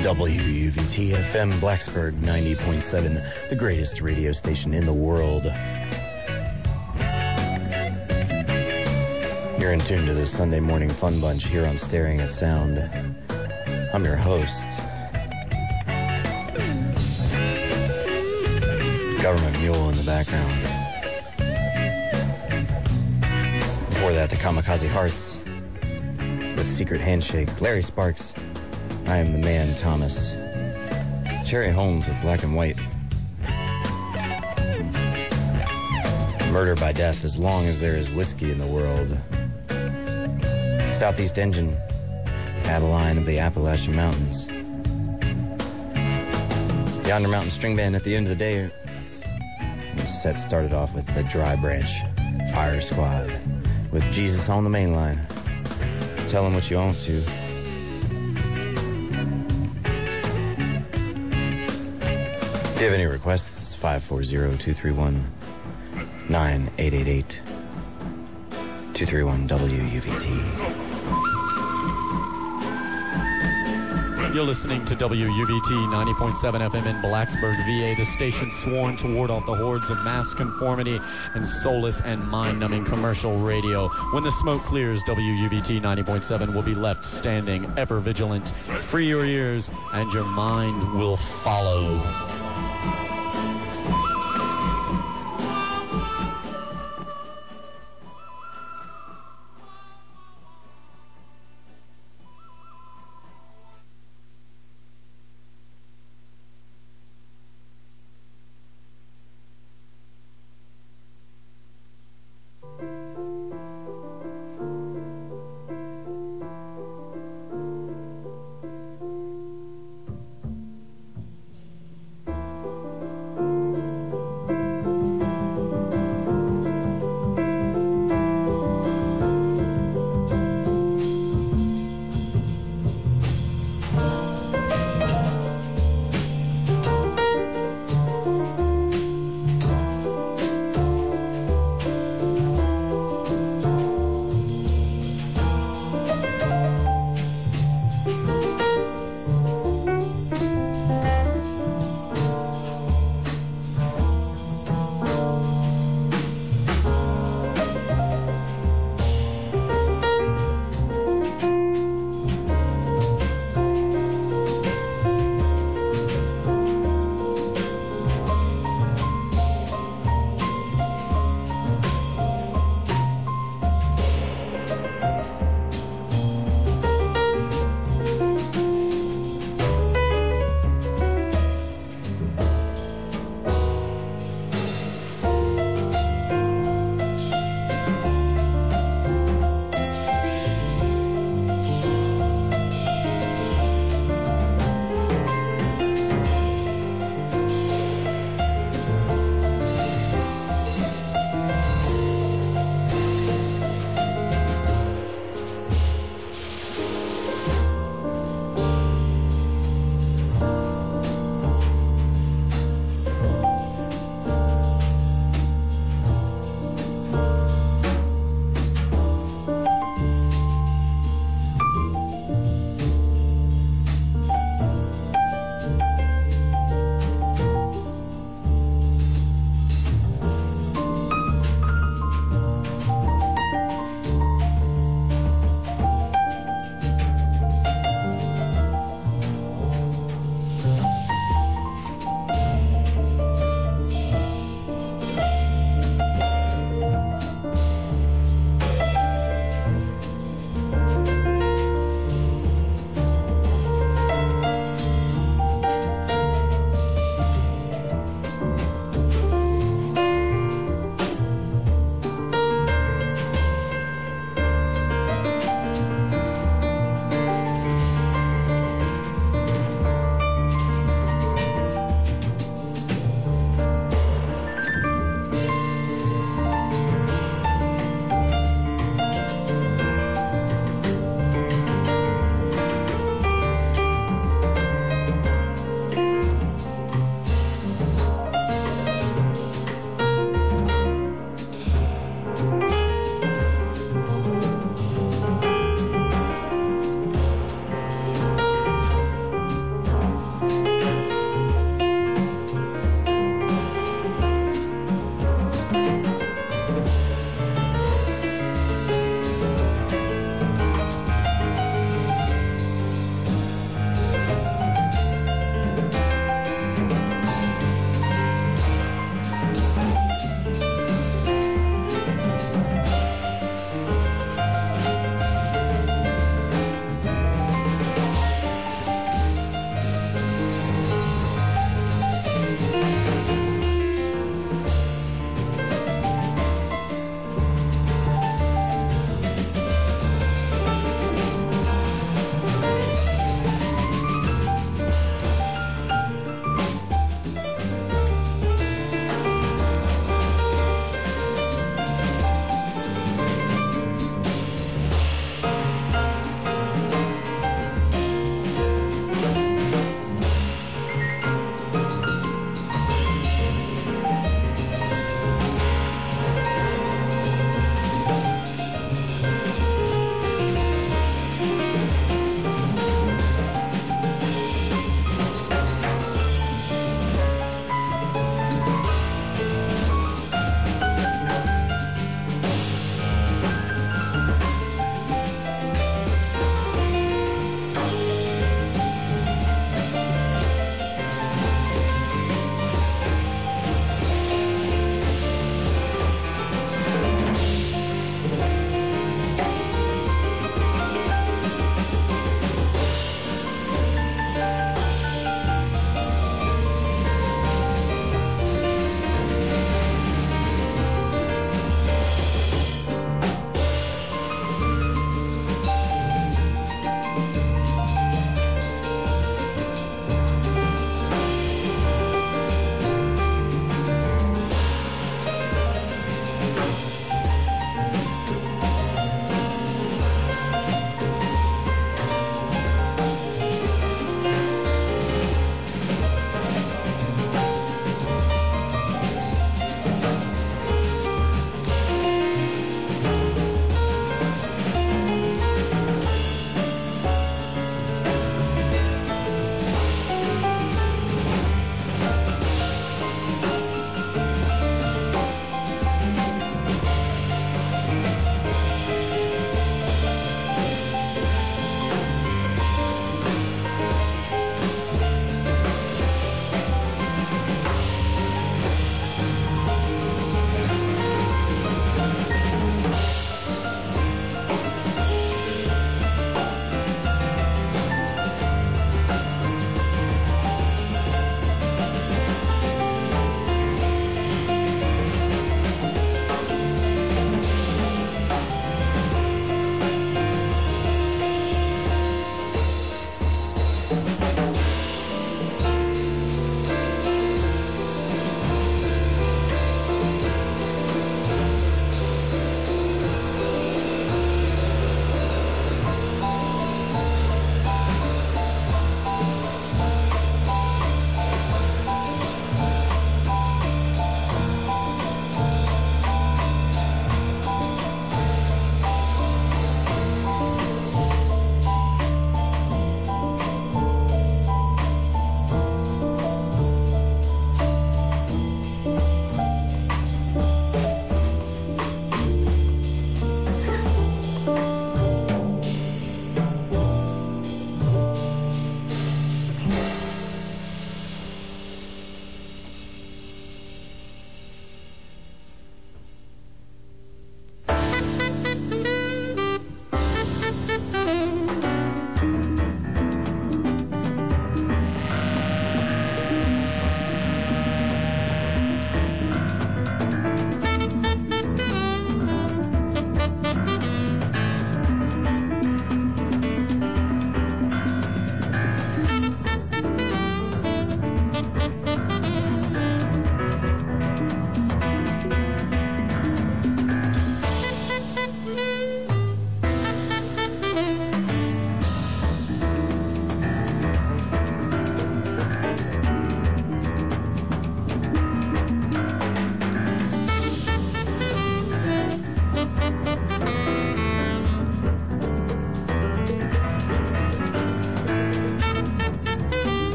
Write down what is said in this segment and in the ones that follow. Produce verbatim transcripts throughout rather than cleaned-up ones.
W U V T F M Blacksburg ninety point seven, the greatest radio station in the world. You're in tune to the Sunday morning fun bunch here on Staring at Sound. I'm your host, Government Mule in the background. Before that, the Kamikaze Hearts with Secret Handshake. Larry Sparks, I Am the Man, Thomas. Cherry Holmes with Black and White. Murder by Death, As Long as There Is Whiskey in the World. Southeast Engine, Adeline of the Appalachian Mountains. Yonder Mountain String Band at the end of the day. The set started off with the Dry Branch Fire Squad with Jesus on the Main Line. Tell him what you want to. If you have any requests, it's five four zero, two three one, nine eight eight eight. two three one W U V T. You're listening to W U V T ninety point seven F M in Blacksburg, V A, the station sworn to ward off the hordes of mass conformity and soulless and mind-numbing commercial radio. When the smoke clears, W U V T ninety point seven will be left standing, ever vigilant. Free your ears, and your mind will follow.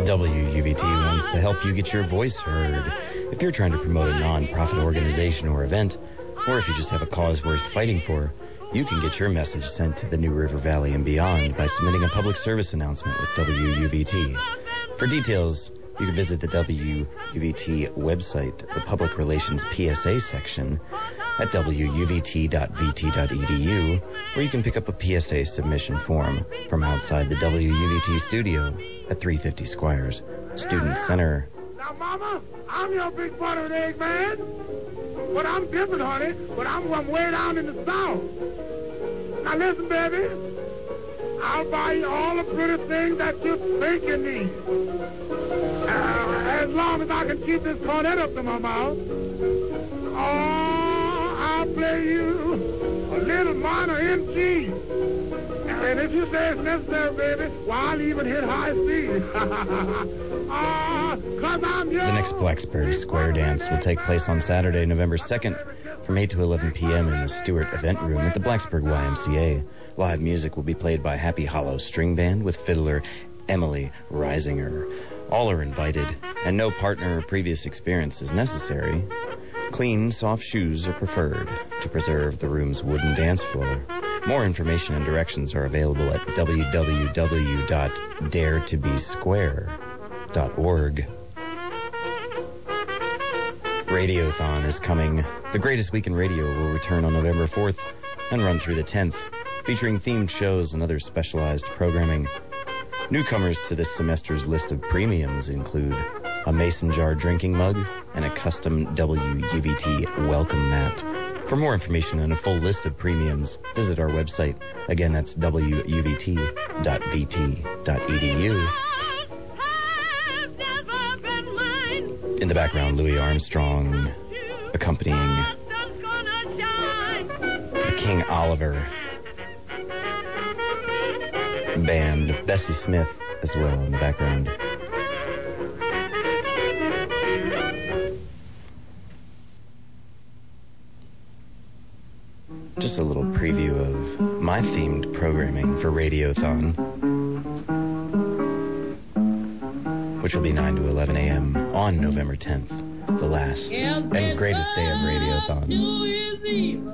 W U V T wants to help you get your voice heard. If you're trying to promote a non-profit organization or event, or if you just have a cause worth fighting for, you can get your message sent to the New River Valley and beyond by submitting a public service announcement with W U V T. For details, you can visit the W U V T website, the Public Relations P S A section, at w u v t dot v t dot e d u, or you can pick up a P S A submission form from outside the W U V T studio at three fifty Squires Student Center. Now, Mama, I'm your big buttered egg man. But I'm different, honey. But I'm from way down in the South. Now, listen, baby. I'll buy you all the pretty things that you think you need. Uh, as long as I can keep this cornet up to my mouth. Oh, I'll play you a little minor M G. And if you say it's necessary, baby, why, I'll even hit high C. uh, cause I'm the next Blacksburg Square Dance will take place on Saturday, November second, from eight to eleven p.m. in the Stewart Event Room at the Blacksburg Y M C A. Live music will be played by Happy Hollow String Band with fiddler Emily Reisinger. All are invited, and no partner or previous experience is necessary. Clean, soft shoes are preferred to preserve the room's wooden dance floor. More information and directions are available at w w w dot dare to be square dot org. Radiothon is coming. The Greatest Week in Radio will return on November fourth and run through the tenth, featuring themed shows and other specialized programming. Newcomers to this semester's list of premiums include a mason jar drinking mug and a custom W U V T welcome mat. For more information and a full list of premiums, visit our website. Again, that's w u v t dot v t dot e d u. In the background, Louis Armstrong accompanying the King Oliver Band. Bessie Smith as well in the background. Just a little preview of my themed programming for Radiothon, which will be nine to eleven a.m. on November tenth, the last and greatest day of Radiothon.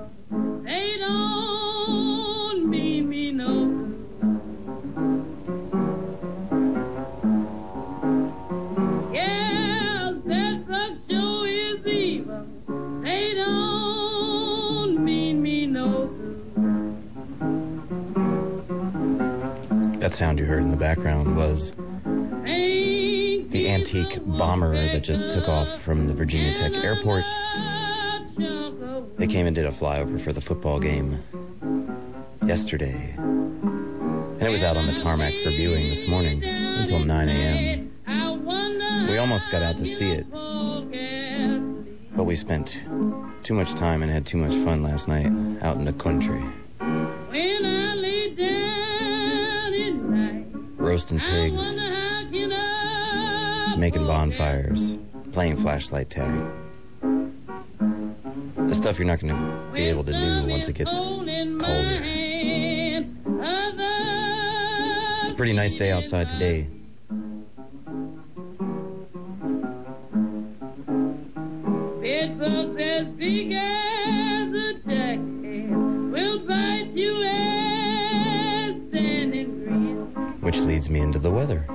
That sound you heard in the background was the antique bomber that just took off from the Virginia Tech Airport. They came and did a flyover for the football game yesterday, and it was out on the tarmac for viewing this morning until nine a.m. We almost got out to see it, but we spent too much time and had too much fun last night out in the country. Roasting pigs, making bonfires, playing flashlight tag. The stuff you're not going to be able to do once it gets colder. It's a pretty nice day outside today. Which leads me into the weather.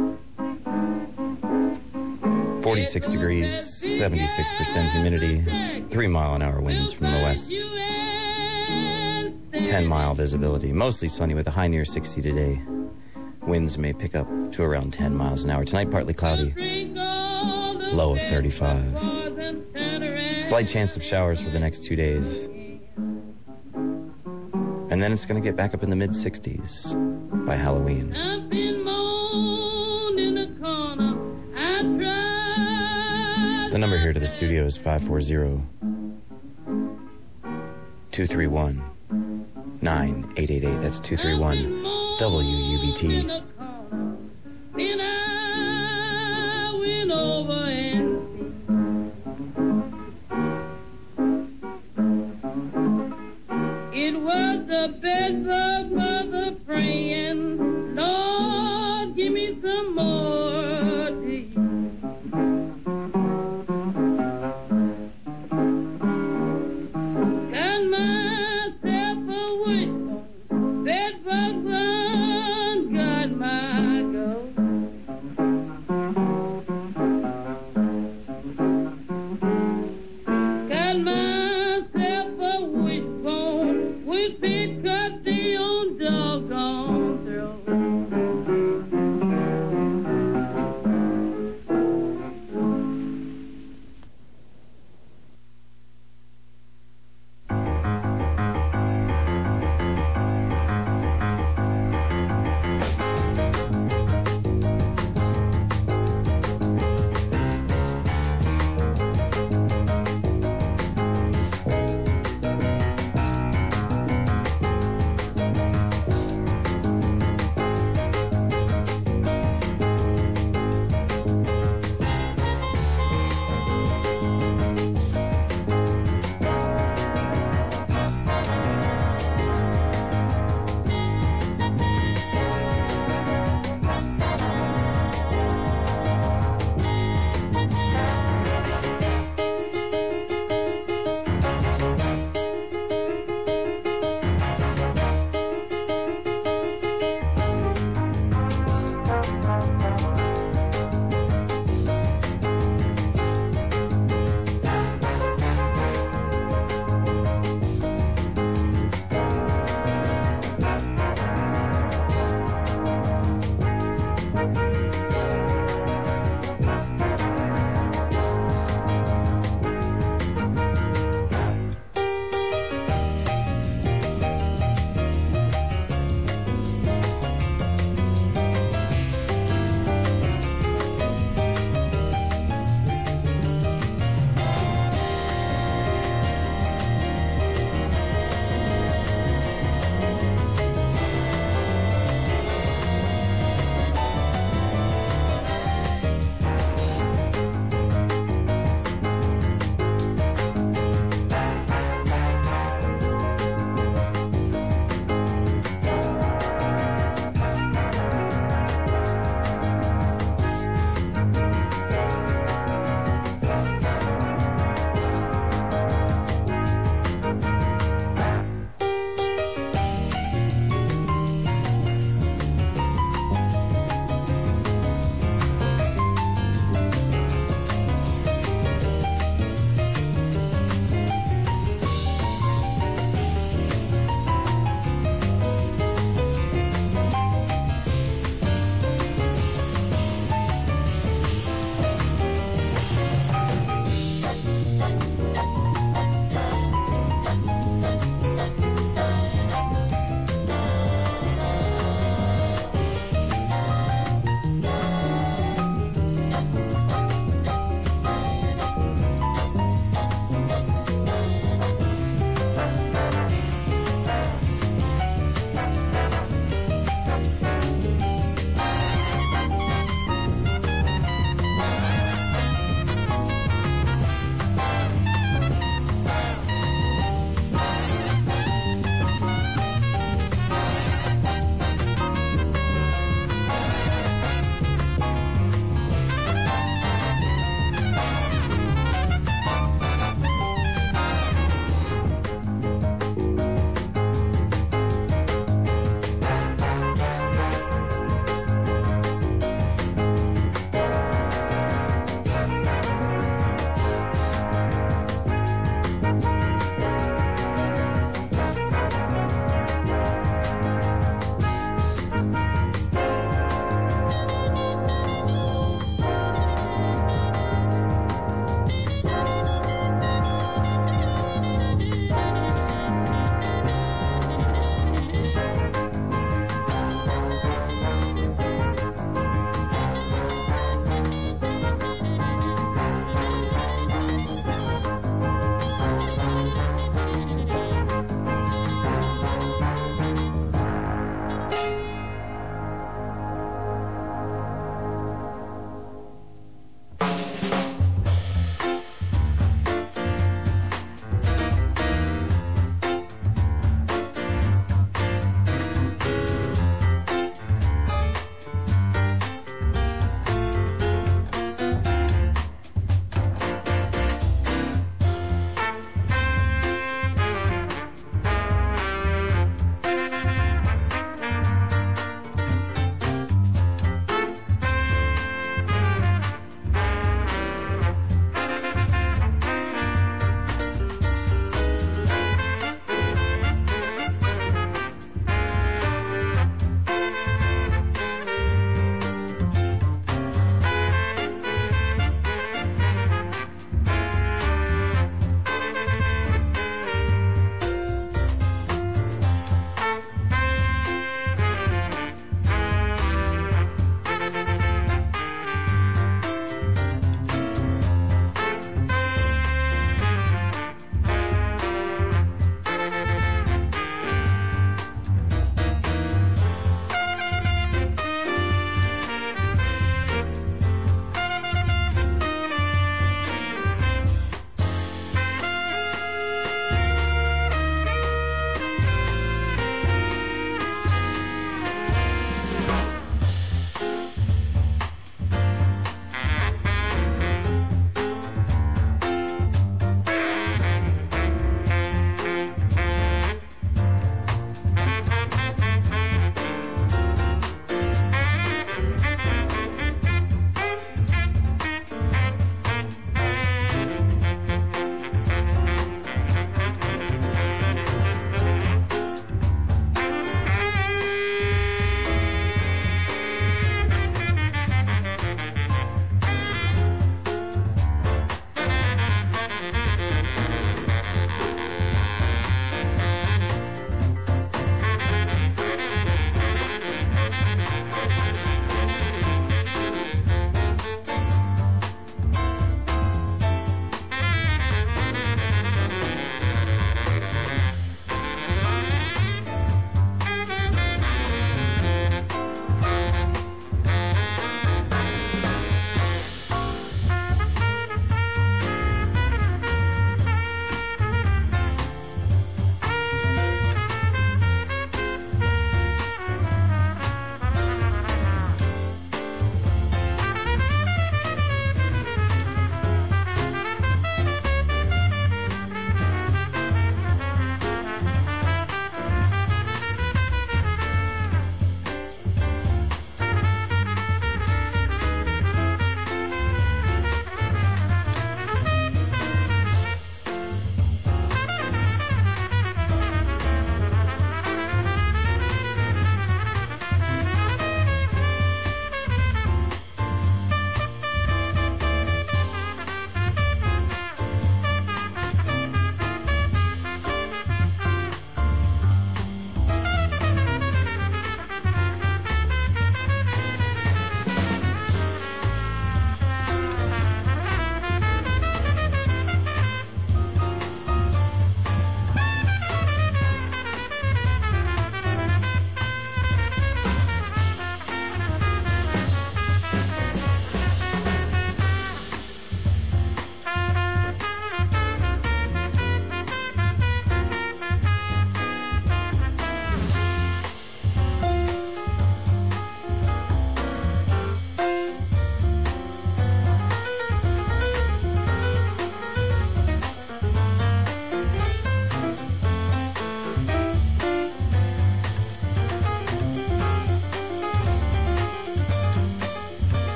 forty-six degrees, seventy-six percent humidity, three mile an hour winds from the west. ten mile visibility, mostly sunny with a high near sixty today. Winds may pick up to around ten miles an hour. Tonight, partly cloudy, low of thirty-five. Slight chance of showers for the next two days. And then it's going to get back up in the mid sixties by Halloween. The number here to the studio is five four zero, two three one, nine eight eight eight. That's two three one W U V T. It was the bedbug mother praying, Lord, give me some more.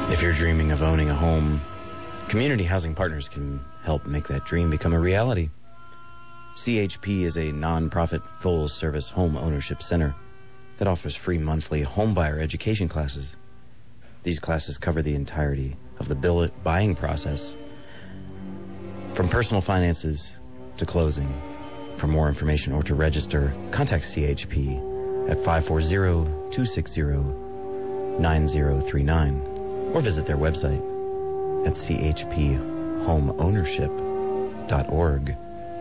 If you're dreaming of owning a home, Community Housing Partners can help make that dream become a reality. C H P is a non-profit, full-service home ownership center that offers free monthly homebuyer education classes. These classes cover the entirety of the bill buying process, from personal finances to closing. For more information or to register, contact C H P at five four zero, two six zero, nine zero three nine or visit their website at c h p home ownership dot org.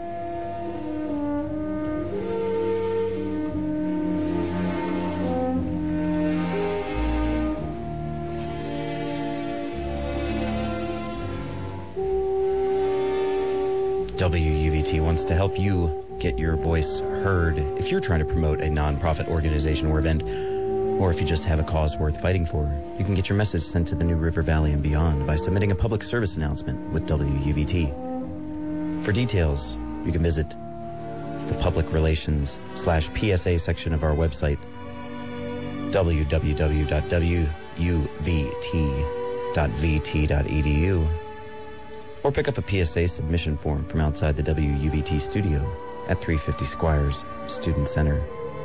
W U V T wants to help you get your voice heard. If you're trying to promote a non-profit organization or event, or if you just have a cause worth fighting for, you can get your message sent to the New River Valley and beyond by submitting a public service announcement with W U V T. For details, you can visit the public relations slash P S A section of our website, w w w dot w u v t dot v t dot e d u, or pick up a P S A submission form from outside the W U V T studio at three fifty Squires Student Center.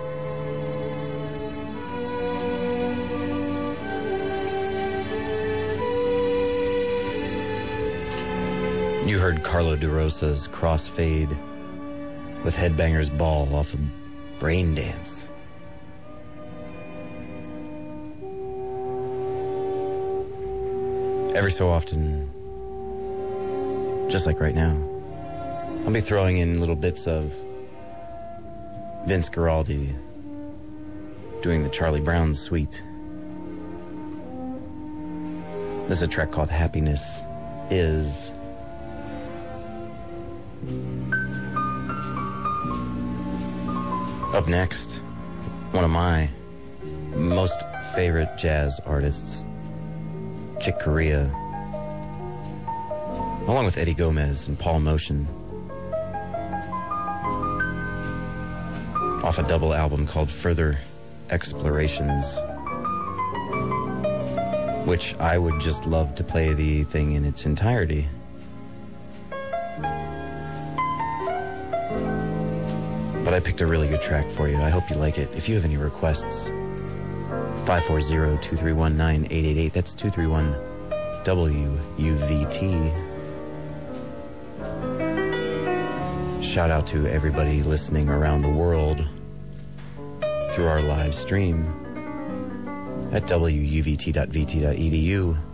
You heard Carlo DeRosa's Crossfade with Headbangers Ball off of Brain Dance. Every so often, just like right now, I'll be throwing in little bits of Vince Guaraldi doing the Charlie Brown suite. This is a track called Happiness Is. Up next, one of my most favorite jazz artists, Chick Corea, along with Eddie Gomez and Paul Motion, off a double album called Further Explorations, which I would just love to play the thing in its entirety. But I picked a really good track for you. I hope you like it. If you have any requests, five four zero, two three one, nine eight eight eight. That's two three one W U V T. Shout out to everybody listening around the world through our live stream at w u v t dot v t dot e d u.